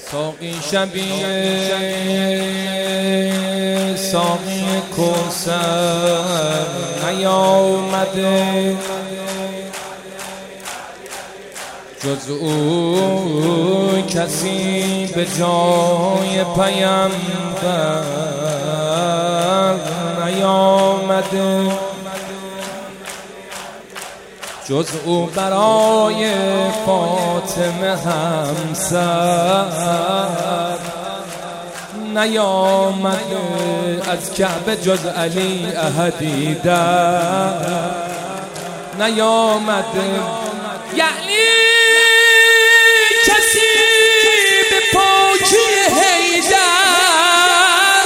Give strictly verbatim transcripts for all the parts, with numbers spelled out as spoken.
ساقی شبیه ساقی کوثر نیامده، جز او کسی به جای پیامبر نیامده، جز او برای فاطمه همسر نیامده، از کعبه جز علی احدی در نیامده. یعنی کسی به پاکی حیدر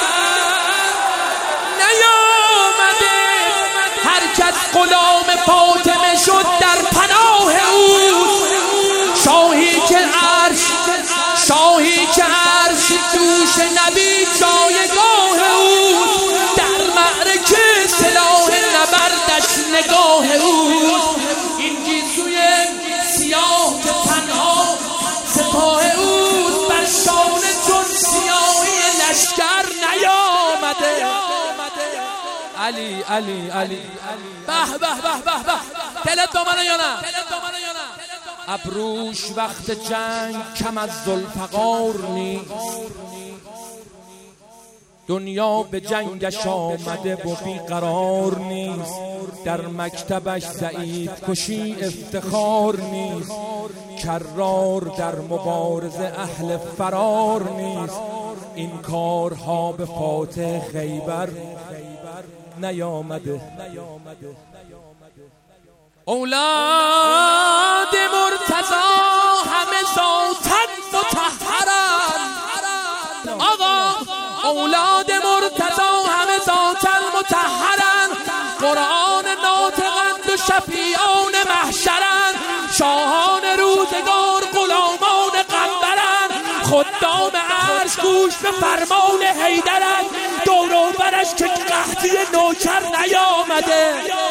نیامده، هر کس غلام فاطمه شد در پناه او، شاهی که عرش شاهی که عرش دوش نبی جایگاه او، در معرکه سلاح نبردش نگاه او، این گیسوی سیاه که تنها سپاه او بر شانه چون سیاهی لشکر نیامده. علی علی علی به به به به به دلت با منه یا نه؟ ابروش وقت جنگ کم از ذوالفقار نیست، دنیا به جنگش آمده و بیقرار نیست، در مکتبش ضعیف کشی افتخار نیست، کرار در مبارزه اهل فرار نیست، این کارها به فاتح خیبر نیامده. اولاد مرتضی همه ذاتاً مطهرن، آقا اولاد مرتضی همه ذاتاً مطهرن، قرآن ناطقند و شفیعان محشرن، شاهان روزگار غلامان قنبرن، خدام عرش گوش به فرمان حیدرن، دور و برش که قحطی نوکر نیامده.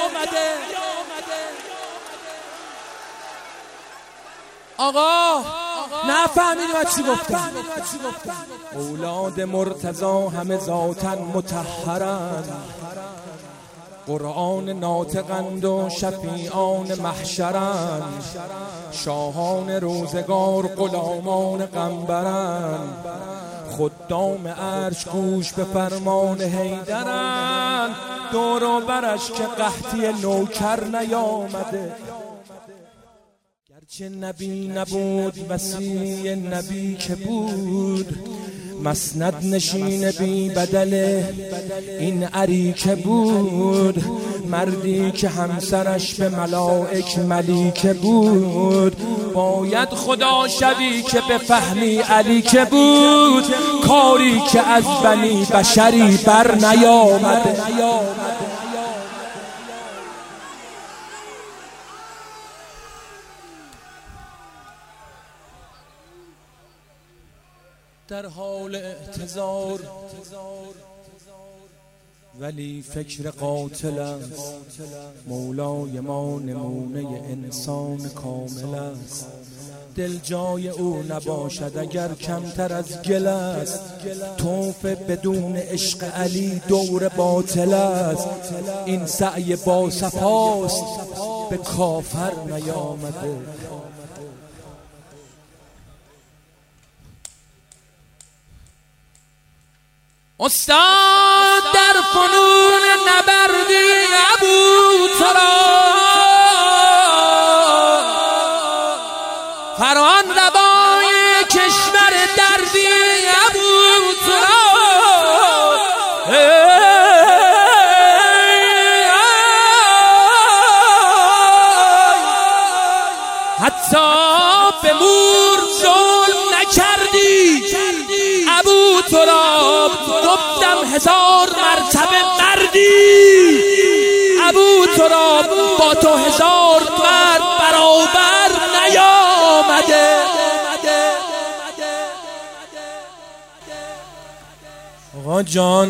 آقا نفهمیدی من چی گفتم؟ اولاد مرتضی همه ذاتاً مطهرن، قرآن ناطقند و شفیعان محشرن، شاهان روزگار غلامان قنبرن، خدام عرش گوش به فرمان حیدرن، دور و برش که قحطی نوکر نیامده. گرچه نبی نبود وصی نبی که بود، مسند نشین بی بدل این عریکه بود، مردی که همسرش به ملائک ملیکه بود، باید خدا شوی که به فهمی علی که بود، کاری که از بنی بشری بر نیامده. در حال اعتذار ولی فکر قاتل است، مولای ما نمونه انسان کامل است، دل جای او نباشد اگر کمتر از گل است، طوف بدون عشق علی دور باطل است، این سعی با صفاست به کافر نیامده. استاد در فنون نبردی ابوتراب، فران روای کشور دردی ابوتراب، حتی به مور ظلم نکردی ابوتراب، گفتم هزار مرتبه مردی ابوتراب، با تو هزار مرد برابر نیامده. آقا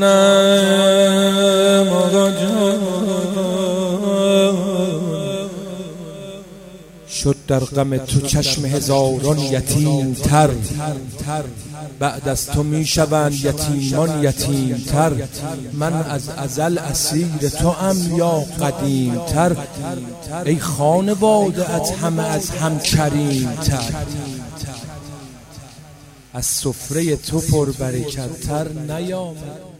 جانم آقا جان، شد در غم تو چشم هزاران یتیم تر، بعد از تو می شوند یتیمان یتیم تر. من از ازل اسیر تو ام یا قدیم تر، ای خانواده ات همه از هم کریم تر. از سفره تو پر برکت تر نیامد